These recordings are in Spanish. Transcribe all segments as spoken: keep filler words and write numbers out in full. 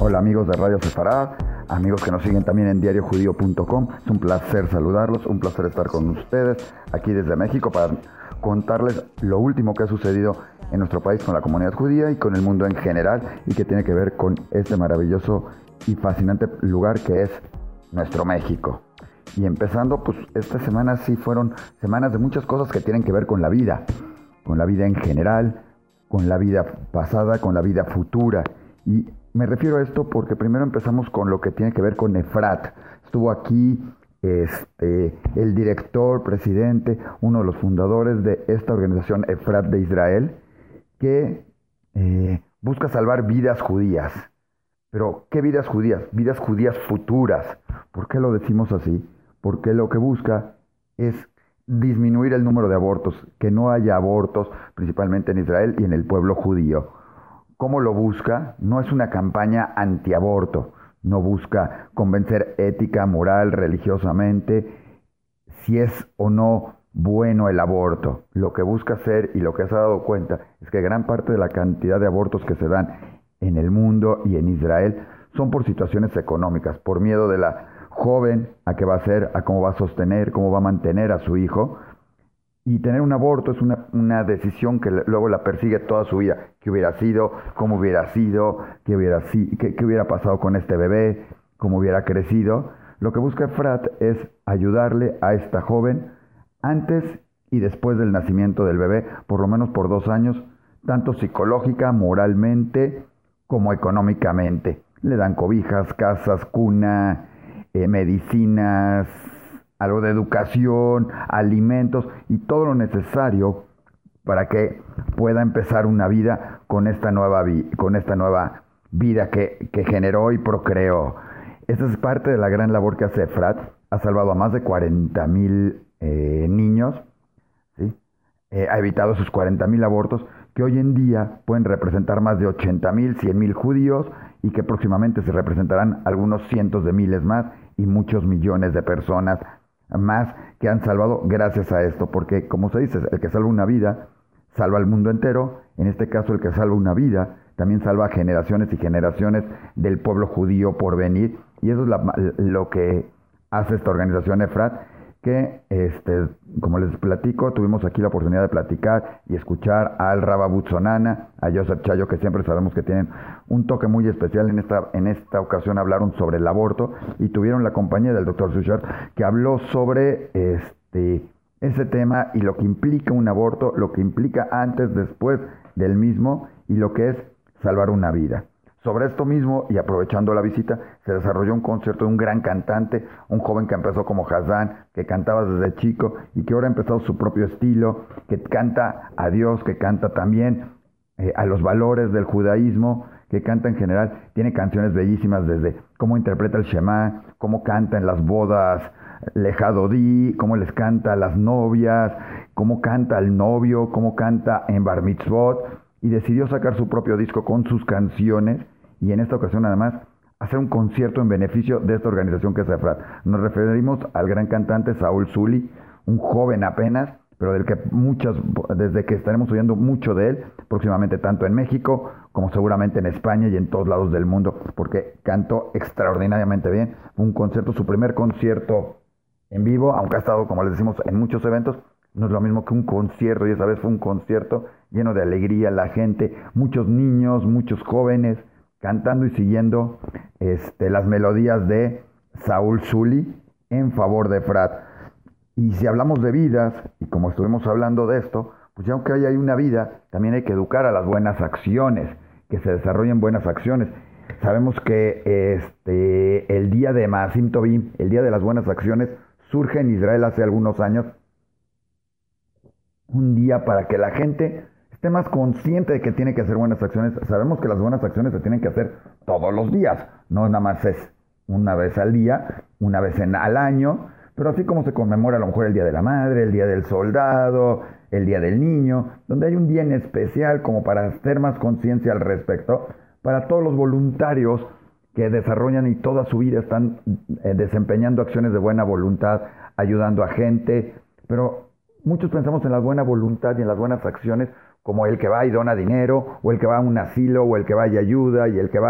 Hola amigos de Radio Sefarad, amigos que nos siguen también en diario judío punto com. Es un placer saludarlos, un placer estar con ustedes aquí desde México para contarles lo último que ha sucedido en nuestro país con la comunidad judía y con el mundo en general, y que tiene que ver con este maravilloso y fascinante lugar que es nuestro México. Y empezando, pues esta semana sí fueron semanas de muchas cosas que tienen que ver con la vida, con la vida en general, con la vida pasada, con la vida futura. Y me refiero a esto porque primero empezamos con lo que tiene que ver con Efrat. Estuvo aquí este, el director, presidente, uno de los fundadores de esta organización Efrat de Israel, que eh, busca salvar vidas judías. Pero, ¿qué vidas judías? Vidas judías futuras. ¿Por qué lo decimos así? Porque lo que busca es disminuir el número de abortos, que no haya abortos, principalmente en Israel y en el pueblo judío. ¿Cómo lo busca? No es una campaña antiaborto, no busca convencer ética, moral, religiosamente, si es o no bueno el aborto. Lo que busca hacer, y lo que se ha dado cuenta, es que gran parte de la cantidad de abortos que se dan en el mundo y en Israel son por situaciones económicas, por miedo de la joven a qué va a hacer, a cómo va a sostener, cómo va a mantener a su hijo. Y tener un aborto es una, una decisión que luego la persigue toda su vida. ¿Qué hubiera sido? ¿Cómo hubiera sido? ¿Qué hubiera, qué, qué hubiera pasado con este bebé? ¿Cómo hubiera crecido? Lo que busca Efrat es ayudarle a esta joven antes y después del nacimiento del bebé, por lo menos por dos años, tanto psicológica, moralmente, como económicamente. Le dan cobijas, casas, cuna, eh, medicinas, algo de educación, alimentos y todo lo necesario para que pueda empezar una vida con esta nueva, vi- con esta nueva vida que, que generó y procreó. Esta es parte de la gran labor que hace Efrat. Ha salvado a más de cuarenta mil eh, niños, ¿sí? Eh, ha evitado esos cuarenta mil abortos que hoy en día pueden representar más de ochenta mil, cien mil judíos, y que próximamente se representarán algunos cientos de miles más y muchos millones de personas más que han salvado gracias a esto, porque como se dice, el que salva una vida salva al mundo entero. En este caso, el que salva una vida también salva generaciones y generaciones del pueblo judío por venir, y eso es la, lo que hace esta organización Efrat, que este, como les platico, tuvimos aquí la oportunidad de platicar y escuchar al Rabba Butzonana, a Joseph Chayo, que siempre sabemos que tienen un toque muy especial. En esta, en esta ocasión hablaron sobre el aborto y tuvieron la compañía del doctor Sushar, que habló sobre este, ese tema y lo que implica un aborto, lo que implica antes, después del mismo, y lo que es salvar una vida. Sobre esto mismo, y aprovechando la visita, se desarrolló un concierto de un gran cantante, un joven que empezó como Hazán, que cantaba desde chico y que ahora ha empezado su propio estilo, que canta a Dios, que canta también eh, a los valores del judaísmo, que canta en general. Tiene canciones bellísimas, desde cómo interpreta el Shema, cómo canta en las bodas Lejadodí, cómo les canta a las novias, cómo canta al novio, cómo canta en Bar Mitzvot, y decidió sacar su propio disco con sus canciones, y en esta ocasión además hacer un concierto en beneficio de esta organización que es Efrat. Nos referimos al gran cantante Saúl Zuli, un joven apenas, pero del que muchas, desde que estaremos oyendo mucho de él próximamente, tanto en México como seguramente en España y en todos lados del mundo, porque cantó extraordinariamente bien. Fue un concierto, su primer concierto en vivo, aunque ha estado, como les decimos, en muchos eventos. No es lo mismo que un concierto, y esa vez fue un concierto lleno de alegría, la gente, muchos niños, muchos jóvenes, cantando y siguiendo este, las melodías de Saúl Zuli en favor de Efrat. Y si hablamos de vidas, y como estuvimos hablando de esto, pues ya aunque haya una vida, también hay que educar a las buenas acciones, que se desarrollen buenas acciones. Sabemos que este, el día de Maasim Tovim, el día de las buenas acciones, surge en Israel hace algunos años, un día para que la gente esté más consciente de que tiene que hacer buenas acciones. Sabemos que las buenas acciones se tienen que hacer todos los días, no nada más es una vez al día, una vez en, al año, pero así como se conmemora a lo mejor el Día de la Madre, el Día del Soldado, el Día del Niño, donde hay un día en especial como para hacer más conciencia al respecto, para todos los voluntarios que desarrollan y toda su vida están eh, desempeñando acciones de buena voluntad, ayudando a gente, pero muchos pensamos en la buena voluntad y en las buenas acciones como el que va y dona dinero, o el que va a un asilo, o el que va y ayuda, y el que va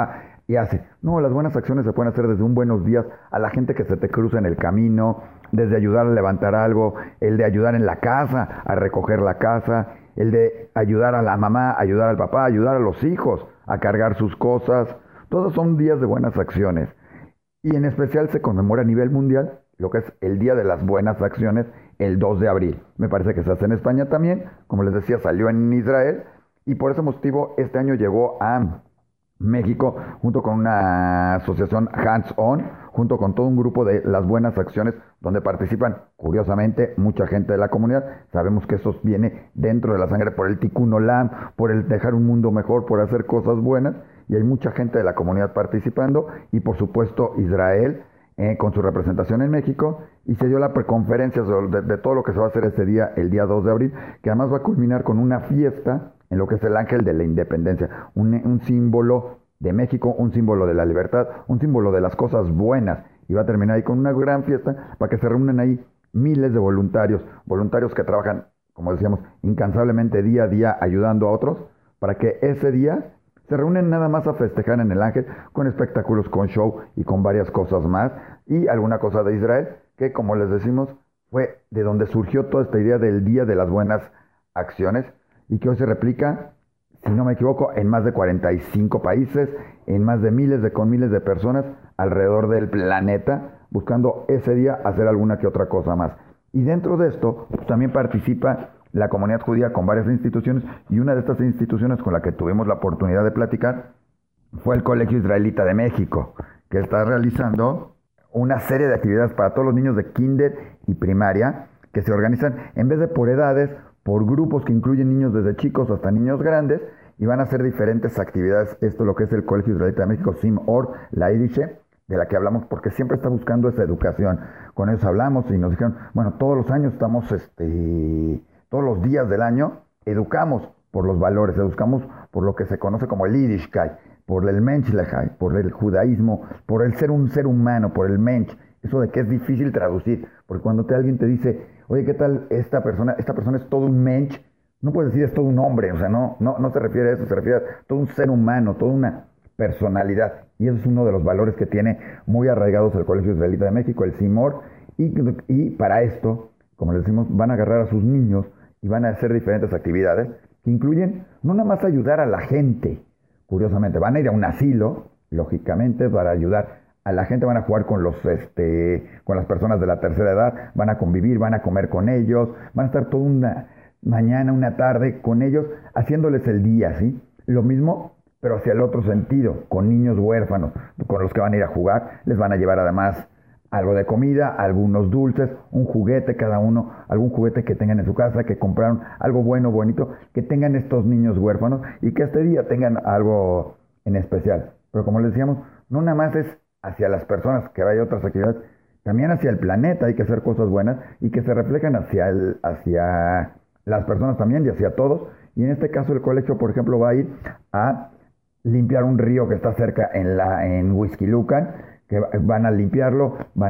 y hace. No, las buenas acciones se pueden hacer desde un buenos días a la gente que se te cruza en el camino, desde ayudar a levantar algo, el de ayudar en la casa, a recoger la casa, el de ayudar a la mamá, ayudar al papá, ayudar a los hijos a cargar sus cosas. Todos son días de buenas acciones. Y en especial se conmemora a nivel mundial lo que es el Día de las Buenas Acciones, el dos de abril. Me parece que se hace en España también. Como les decía, salió en Israel. Y por ese motivo este año llegó a México, junto con una asociación Hands On, junto con todo un grupo de las buenas acciones, donde participan, curiosamente, mucha gente de la comunidad. Sabemos que eso viene dentro de la sangre por el Tikkun Olam, por el dejar un mundo mejor, por hacer cosas buenas, y hay mucha gente de la comunidad participando, y por supuesto Israel, eh, con su representación en México, y se dio la preconferencia de, de todo lo que se va a hacer este día, el día dos de abril, que además va a culminar con una fiesta en lo que es el Ángel de la Independencia, un, un símbolo de México, un símbolo de la libertad, un símbolo de las cosas buenas, y va a terminar ahí con una gran fiesta para que se reúnan ahí miles de voluntarios, voluntarios que trabajan, como decíamos, incansablemente día a día ayudando a otros, para que ese día se reúnen nada más a festejar en el Ángel, con espectáculos, con show y con varias cosas más, y alguna cosa de Israel, que como les decimos, fue de donde surgió toda esta idea del Día de las Buenas Acciones, y que hoy se replica, si no me equivoco, en más de cuarenta y cinco países, en más de miles de con miles de personas alrededor del planeta, buscando ese día hacer alguna que otra cosa más. Y dentro de esto, pues, también participa la comunidad judía con varias instituciones, y una de estas instituciones con la que tuvimos la oportunidad de platicar fue el Colegio Israelita de México, que está realizando una serie de actividades para todos los niños de kinder y primaria, que se organizan en vez de por edades, por grupos que incluyen niños desde chicos hasta niños grandes, y van a hacer diferentes actividades. Esto es lo que es el Colegio Israelita de México, Simor, la Idishe, de la que hablamos, porque siempre está buscando esa educación. Con ellos hablamos y nos dijeron, bueno, todos los años estamos, este, todos los días del año, educamos por los valores, educamos por lo que se conoce como el Yiddishkeit, por el Menschlichkeit, por el judaísmo, por el ser un ser humano, por el Mensch. Eso de que es difícil traducir, porque cuando te, alguien te dice, oye, ¿qué tal esta persona? Esta persona es todo un mensch, no puedes decir es todo un hombre, o sea, no, no, no se refiere a eso, se refiere a todo un ser humano, toda una personalidad, y eso es uno de los valores que tiene muy arraigados el Colegio Israelita de México, el Simor, y, y para esto, como les decimos, van a agarrar a sus niños y van a hacer diferentes actividades que incluyen no nada más ayudar a la gente, curiosamente, van a ir a un asilo, lógicamente, para ayudar a la gente, van a jugar con los, este, con las personas de la tercera edad, van a convivir, van a comer con ellos, van a estar toda una mañana, una tarde con ellos, haciéndoles el día, ¿sí? Lo mismo, pero hacia el otro sentido, con niños huérfanos, con los que van a ir a jugar, les van a llevar además algo de comida, algunos dulces, un juguete cada uno, algún juguete que tengan en su casa, que compraron, algo bueno, bonito, que tengan estos niños huérfanos, y que este día tengan algo en especial. Pero como les decíamos, no nada más es hacia las personas, que vaya otras actividades, también hacia el planeta hay que hacer cosas buenas y que se reflejan hacia, el, hacia las personas también y hacia todos. Y en este caso el colegio, por ejemplo, va a ir a limpiar un río que está cerca en, la, en Huixquilucan, que van a limpiarlo, van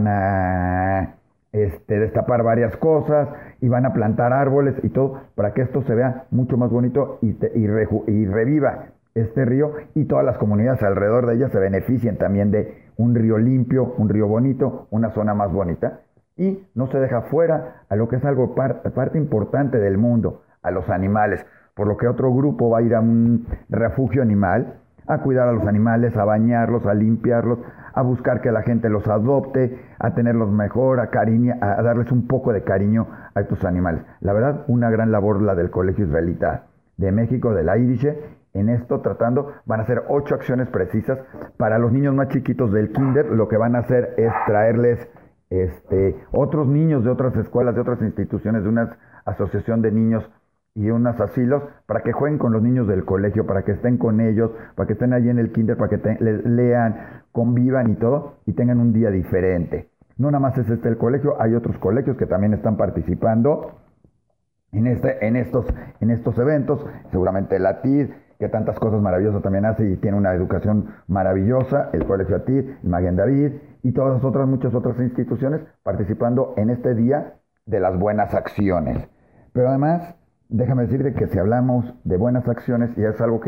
a este, destapar varias cosas y van a plantar árboles y todo para que esto se vea mucho más bonito y, te, y, re, y reviva este río, y todas las comunidades alrededor de ella se beneficien también de un río limpio, un río bonito, una zona más bonita, y no se deja fuera a lo que es algo par, parte importante del mundo, a los animales, por lo que otro grupo va a ir a un refugio animal a cuidar a los animales, a bañarlos, a limpiarlos, a buscar que la gente los adopte, a tenerlos mejor, a, cariño, a darles un poco de cariño a estos animales. La verdad, una gran labor la del Colegio Israelita de México, de la Idishe. En esto, tratando, van a hacer ocho acciones precisas para los niños más chiquitos del kinder. Lo que van a hacer es traerles este, otros niños de otras escuelas, de otras instituciones, de una asociación de niños y unos asilos, para que jueguen con los niños del colegio, para que estén con ellos, para que estén allí en el kinder, para que te, les lean, convivan y todo, y tengan un día diferente. No nada más es este el colegio, hay otros colegios que también están participando en, este, en, estos, en estos eventos, seguramente la T I D, que tantas cosas maravillosas también hace y tiene una educación maravillosa, el Colegio Atid, el Maguen David y todas las otras, muchas otras instituciones participando en este día de las buenas acciones. Pero además, déjame decirte que si hablamos de buenas acciones, y es algo que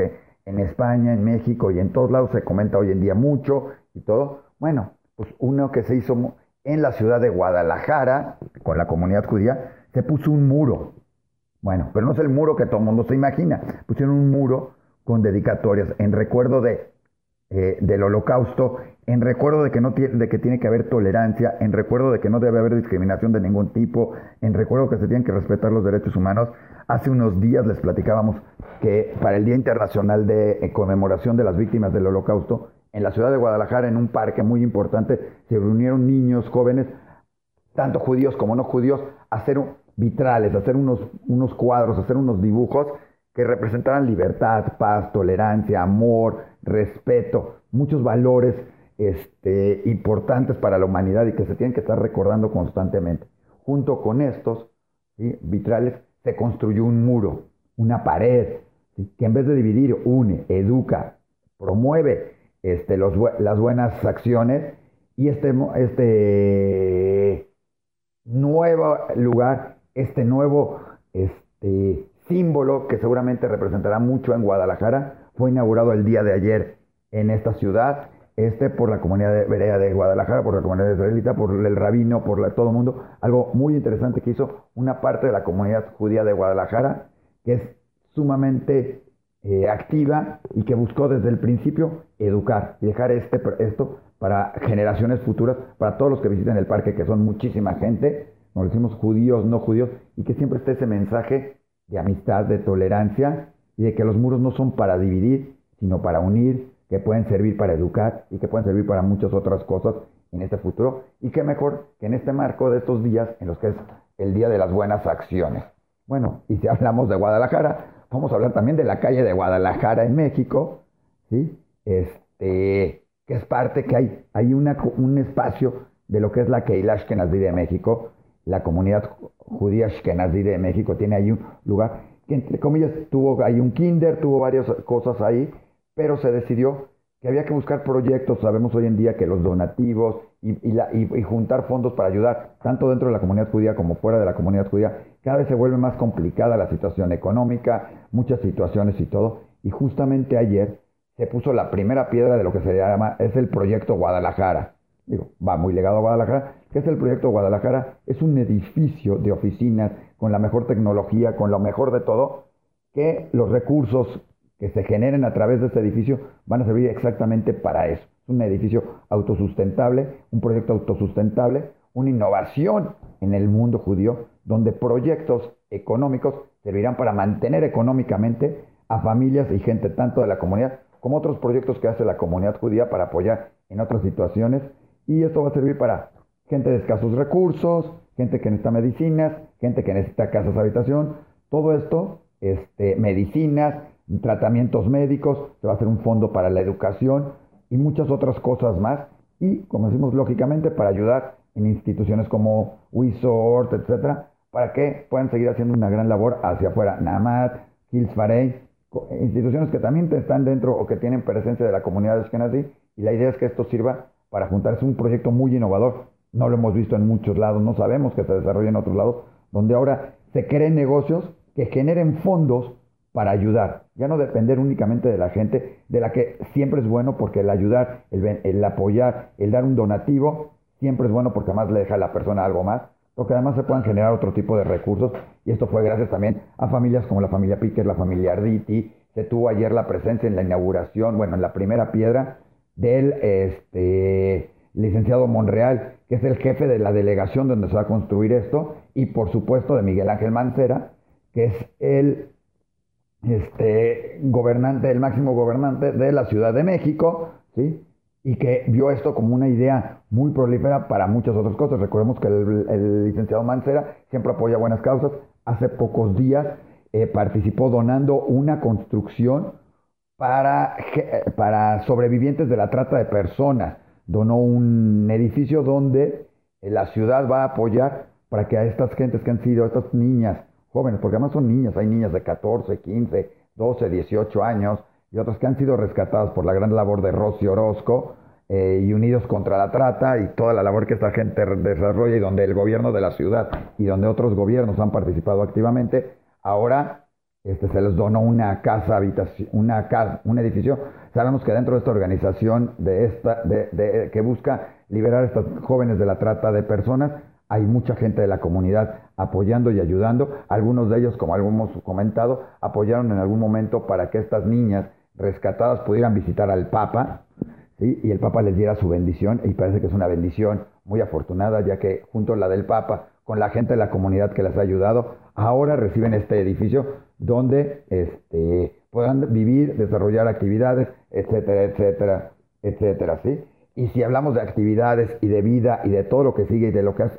en España, en México y en todos lados se comenta hoy en día mucho y todo. Bueno, pues uno que se hizo en la ciudad de Guadalajara, con la comunidad judía, se puso un muro. Bueno, pero no es el muro que todo el mundo se imagina. Pusieron un muro con dedicatorias en recuerdo de, eh, del Holocausto, en recuerdo de que, no tiene, de que tiene que haber tolerancia, en recuerdo de que no debe haber discriminación de ningún tipo, en recuerdo que se tienen que respetar los derechos humanos. Hace unos días les platicábamos que para el Día Internacional de eh, Conmemoración de las Víctimas del Holocausto, en la ciudad de Guadalajara, en un parque muy importante, se reunieron niños, jóvenes, tanto judíos como no judíos, a hacer un, vitrales, hacer unos, unos cuadros, hacer unos dibujos que representaran libertad, paz, tolerancia, amor, respeto, muchos valores este, importantes para la humanidad y que se tienen que estar recordando constantemente. Junto con estos, ¿sí?, vitrales, se construyó un muro, una pared, ¿sí?, que en vez de dividir, une, educa, promueve este, los, las buenas acciones y este, este nuevo lugar, este nuevo este, símbolo que seguramente representará mucho en Guadalajara, fue inaugurado el día de ayer en esta ciudad, este por la comunidad de Berea de Guadalajara, por la comunidad israelita, por el rabino, por la, todo el mundo. Algo muy interesante que hizo una parte de la comunidad judía de Guadalajara, que es sumamente eh, activa y que buscó desde el principio educar y dejar este, esto para generaciones futuras, para todos los que visiten el parque, que son muchísima gente, como decimos, judíos, no judíos, y que siempre esté ese mensaje de amistad, de tolerancia, y de que los muros no son para dividir, sino para unir, que pueden servir para educar y que pueden servir para muchas otras cosas en este futuro. Y qué mejor que en este marco de estos días, en los que es el Día de las Buenas Acciones. Bueno, y si hablamos de Guadalajara, vamos a hablar también de la calle de Guadalajara en México, ¿sí? Este... que es parte, que hay, hay una, un espacio de lo que es la Keilah Ashkenazí de México, la comunidad judía Ashkenazí de México, tiene ahí un lugar que, entre comillas, tuvo ahí un kinder, tuvo varias cosas ahí, pero se decidió que había que buscar proyectos. Sabemos hoy en día que los donativos y, y, la, y, y juntar fondos para ayudar, tanto dentro de la comunidad judía como fuera de la comunidad judía, cada vez se vuelve más complicada la situación económica, muchas situaciones y todo, y justamente ayer se puso la primera piedra de lo que se llama, es el Proyecto Guadalajara. Digo, va muy ligado a Guadalajara. ¿Qué es el Proyecto Guadalajara? Es un edificio de oficinas con la mejor tecnología, con lo mejor de todo, que los recursos que se generen a través de este edificio van a servir exactamente para eso. Es un edificio autosustentable, un proyecto autosustentable, una innovación en el mundo judío, donde proyectos económicos servirán para mantener económicamente a familias y gente tanto de la comunidad como otros proyectos que hace la comunidad judía para apoyar en otras situaciones. Y esto va a servir para gente de escasos recursos, gente que necesita medicinas, gente que necesita casas de habitación, todo esto, este, medicinas, tratamientos médicos, se va a hacer un fondo para la educación y muchas otras cosas más. Y, como decimos, lógicamente, para ayudar en instituciones como WeSort, etcétera, para que puedan seguir haciendo una gran labor hacia afuera. Namat, Hills Farey, instituciones que también están dentro o que tienen presencia de la comunidad Ashkenazí, y la idea es que esto sirva para juntarse. Un proyecto muy innovador, no lo hemos visto en muchos lados, no sabemos que se desarrolle en otros lados, donde ahora se creen negocios que generen fondos para ayudar, ya no depender únicamente de la gente, de la que siempre es bueno, porque el ayudar, el, el apoyar, el dar un donativo, siempre es bueno porque además le deja a la persona algo más, porque además se puedan generar otro tipo de recursos, y esto fue gracias también a familias como la familia Piquer, la familia Arditi. Se tuvo ayer la presencia en la inauguración, bueno, en la primera piedra del este, licenciado Monreal, que es el jefe de la delegación donde se va a construir esto, y por supuesto de Miguel Ángel Mancera, que es el este, gobernante, el máximo gobernante de la Ciudad de México, ¿sí? Y que vio esto como una idea muy prolífera para muchas otras cosas. Recordemos que el, el licenciado Mancera siempre apoya buenas causas. Hace pocos días eh, participó donando una construcción para, para sobrevivientes de la trata de personas. Donó un edificio donde la ciudad va a apoyar para que a estas gentes que han sido, estas niñas, jóvenes, porque además son niñas, hay niñas de catorce, quince, doce, dieciocho años, y otras que han sido rescatadas por la gran labor de Rosy Orozco eh, y Unidos contra la Trata, y toda la labor que esta gente desarrolla, y donde el gobierno de la ciudad y donde otros gobiernos han participado activamente. Ahora este, se les donó una casa, habitación, una casa, un edificio. Sabemos que dentro de esta organización de esta, de, de, que busca liberar a estos jóvenes de la trata de personas, hay mucha gente de la comunidad apoyando y ayudando. Algunos de ellos, como hemos comentado, apoyaron en algún momento para que estas niñas rescatadas pudieran visitar al Papa, ¿sí? Y el Papa les diera su bendición, y parece que es una bendición muy afortunada, ya que junto a la del Papa, con la gente de la comunidad que les ha ayudado, ahora reciben este edificio donde este, puedan vivir, desarrollar actividades, etcétera, etcétera, etcétera, ¿sí? Y si hablamos de actividades y de vida y de todo lo que sigue y de lo que ha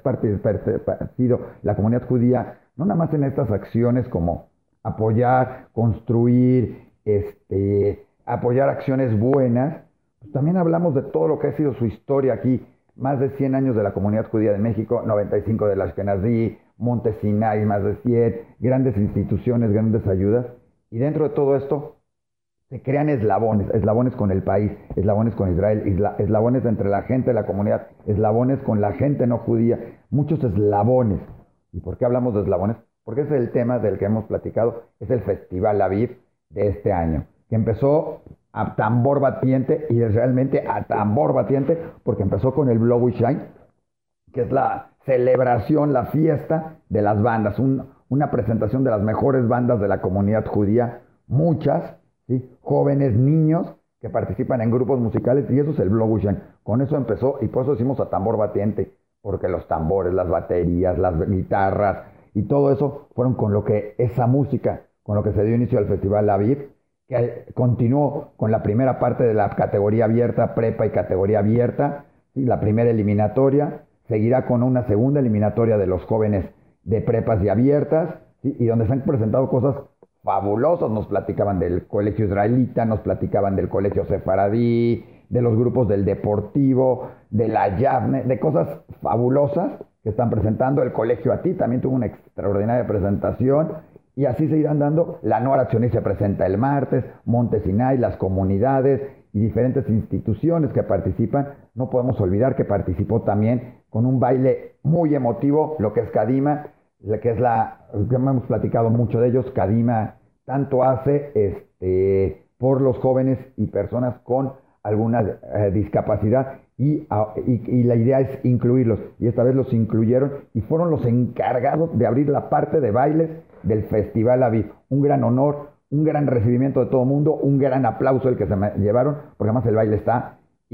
sido la comunidad judía, no nada más en estas acciones como apoyar, construir, este, apoyar acciones buenas, pues también hablamos de todo lo que ha sido su historia aquí. Más de cien años de la comunidad judía de México, noventa y cinco de la Ashkenazí, Monte Sinai, más de cien, grandes instituciones, grandes ayudas. Y dentro de todo esto se crean eslabones, eslabones con el país, eslabones con Israel, eslabones entre la gente de la comunidad, eslabones con la gente no judía, muchos eslabones. ¿Y por qué hablamos de eslabones? Porque es el tema del que hemos platicado, es el Festival Aviv de este año, que empezó a tambor batiente, y realmente a tambor batiente, porque empezó con el Blow y Shine, que es la celebración, la fiesta de las bandas, un, una presentación de las mejores bandas de la comunidad judía, muchas, ¿sí? Jóvenes, niños, que participan en grupos musicales, y eso es el Blow y Shine. Con eso empezó, y por eso decimos a tambor batiente, porque los tambores, las baterías, las guitarras, y todo eso fueron con lo que esa música, con lo que se dio inicio al Festival Aviv, que continuó con la primera parte de la categoría abierta, prepa y categoría abierta, ¿sí? La primera eliminatoria, seguirá con una segunda eliminatoria de los jóvenes de prepas y abiertas, ¿sí? Y donde se han presentado cosas fabulosas. Nos platicaban del colegio israelita, nos platicaban del colegio sefaradí, de los grupos del deportivo, de la Yavne, de cosas fabulosas que están presentando. El colegio Atí también tuvo una extraordinaria presentación. Y así se irán dando. La Noara Tzioní se presenta el martes, Monte Sinai, las comunidades y diferentes instituciones que participan. No podemos olvidar que participó también con un baile muy emotivo, lo que es Kadima, que es la, que hemos platicado mucho de ellos. Kadima tanto hace este, por los jóvenes y personas con alguna eh, discapacidad, y, y, y la idea es incluirlos, y esta vez los incluyeron y fueron los encargados de abrir la parte de bailes del Festival Aviv. Un gran honor, un gran recibimiento de todo el mundo, un gran aplauso el que se me llevaron, porque además el baile está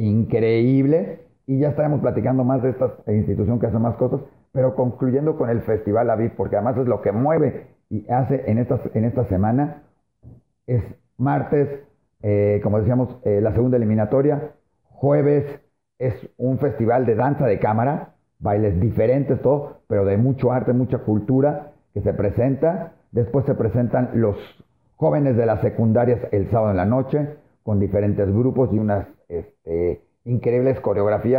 increíble, y ya estaremos platicando más de esta institución que hace más cosas, pero concluyendo con el Festival Aviv, porque además es lo que mueve y hace en esta, en esta semana. Es martes, eh, como decíamos, eh, la segunda eliminatoria. Jueves es un festival de danza de cámara, bailes diferentes, todo, pero de mucho arte, mucha cultura que se presenta. Después se presentan los jóvenes de las secundarias el sábado en la noche, con diferentes grupos y unas este, increíbles coreografías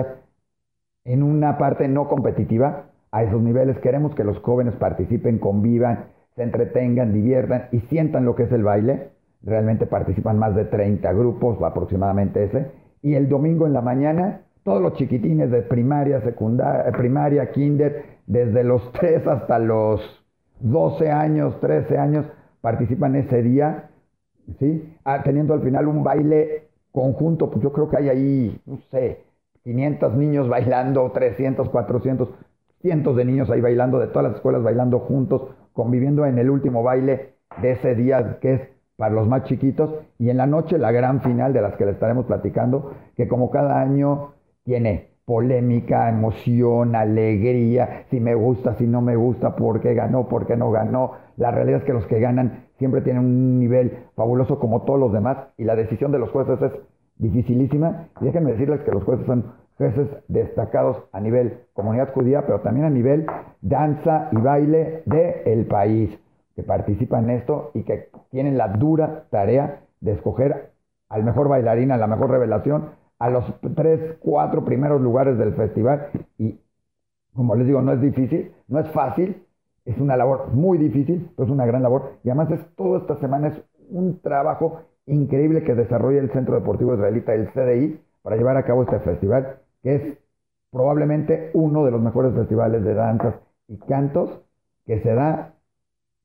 en una parte no competitiva. A esos niveles queremos que los jóvenes participen, convivan, se entretengan, diviertan y sientan lo que es el baile. Realmente participan más de treinta grupos, aproximadamente ese. Y el domingo en la mañana, todos los chiquitines de primaria, secundaria, primaria, kinder, desde los tres hasta los doce años, trece años, participan ese día, ¿sí? Ah, teniendo al final un baile conjunto. Pues yo creo que hay ahí, no sé, quinientos niños bailando, trescientos, cuatrocientos, cientos de niños ahí bailando, de todas las escuelas bailando juntos, conviviendo en el último baile de ese día, que es para los más chiquitos. Y en la noche la gran final, de las que les estaremos platicando, que como cada año tiene polémica, emoción, alegría, si me gusta, si no me gusta, por qué ganó, por qué no ganó. La realidad es que los que ganan siempre tienen un nivel fabuloso como todos los demás, y la decisión de los jueces es dificilísima. Y déjenme decirles que los jueces son jueces destacados a nivel comunidad judía, pero también a nivel danza y baile del país, que participan en esto y que tienen la dura tarea de escoger al mejor bailarín, a la mejor revelación, a los tres, cuatro primeros lugares del festival. Y como les digo, no es difícil, no es fácil, es una labor muy difícil, pero es una gran labor. Y además es toda esta semana es un trabajo increíble que desarrolla el Centro Deportivo Israelita, el C D I, para llevar a cabo este festival, que es probablemente uno de los mejores festivales de danzas y cantos que se da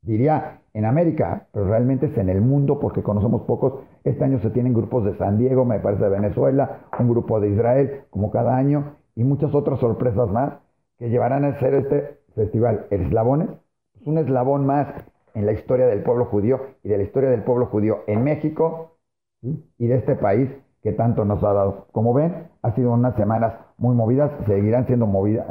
diría en América, pero realmente es en el mundo porque conocemos pocos. Este año se tienen grupos de San Diego, me parece de Venezuela, un grupo de Israel, como cada año, y muchas otras sorpresas más que llevarán a ser este festival. El Eslabones es un eslabón más en la historia del pueblo judío y de la historia del pueblo judío en México, ¿sí? Y de este país que tanto nos ha dado. Como ven, ha sido unas semanas muy movidas, seguirán siendo movidas,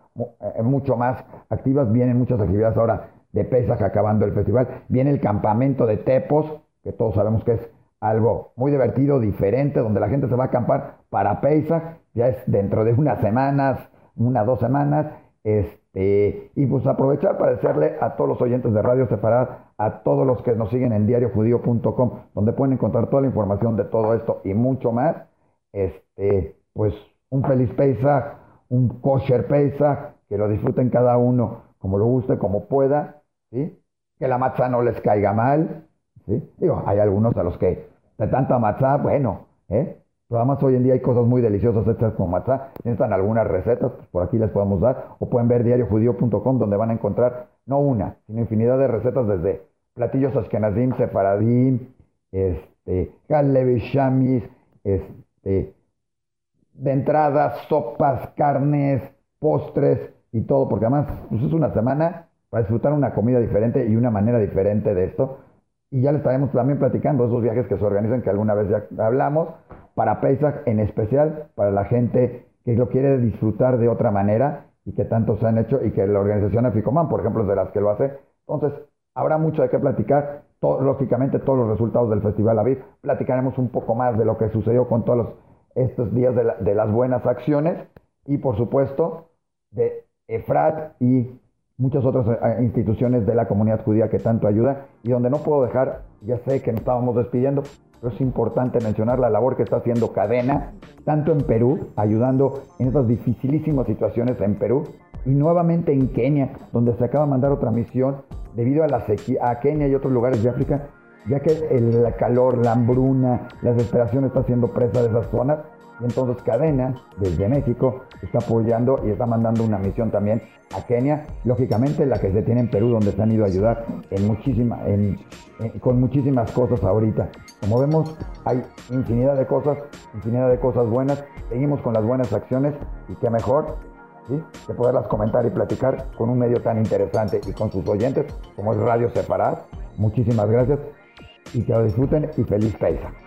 mucho más activas. Vienen muchas actividades ahora de Pesaj acabando el festival. Viene el campamento de Tepos, que todos sabemos que es algo muy divertido, diferente, donde la gente se va a acampar para Pesaj. Ya es dentro de unas semanas, unas dos semanas. Este, y pues aprovechar para desearle a todos los oyentes de Radio Sefarad, a todos los que nos siguen en diario judío punto com, donde pueden encontrar toda la información de todo esto y mucho más. Este, pues un feliz Pesaj, un kosher Pesaj, que lo disfruten cada uno como lo guste, como pueda, ¿sí? Que la matzá no les caiga mal, ¿sí? Digo, hay algunos a los que de tanta matzá, bueno, ¿eh? Pero además hoy en día hay cosas muy deliciosas hechas con matzá. Si necesitan algunas recetas, pues por aquí les podemos dar. O pueden ver diario judío punto com, donde van a encontrar no una, sino infinidad de recetas desde platillos ashkenazim, sefaradim, este, halevi shamis, este, de entradas, sopas, carnes, postres y todo, porque además pues es una semana para disfrutar una comida diferente y una manera diferente de esto. Y ya les estaremos también platicando esos viajes que se organizan, que alguna vez ya hablamos, para Pesaj, en especial para la gente que lo quiere disfrutar de otra manera y que tanto se han hecho, y que la organización Aficoman, por ejemplo, es de las que lo hace. Entonces, habrá mucho de qué platicar. Todo, lógicamente, todos los resultados del Festival Aviv. Platicaremos un poco más de lo que sucedió con todos los, estos días de, la, de las buenas acciones y, por supuesto, de Efrat y muchas otras instituciones de la comunidad judía que tanto ayudan, y donde no puedo dejar, ya sé que nos estábamos despidiendo, pero es importante mencionar la labor que está haciendo Cadena, tanto en Perú, ayudando en estas dificilísimas situaciones en Perú, y nuevamente en Kenia, donde se acaba de mandar otra misión debido a la sequía, a Kenia y otros lugares de África, ya que el calor, la hambruna, la desesperación está haciendo presa de esas zonas. Y entonces Cadena, desde México, está apoyando y está mandando una misión también a Kenia, lógicamente la que se tiene en Perú, donde se han ido a ayudar en muchísima, en, en, con muchísimas cosas ahorita. Como vemos, hay infinidad de cosas, infinidad de cosas buenas. Seguimos con las buenas acciones, y qué mejor, ¿sí?, de poderlas comentar y platicar con un medio tan interesante y con sus oyentes como es Radio Sefarad. Muchísimas gracias y que lo disfruten, y feliz Pesaj.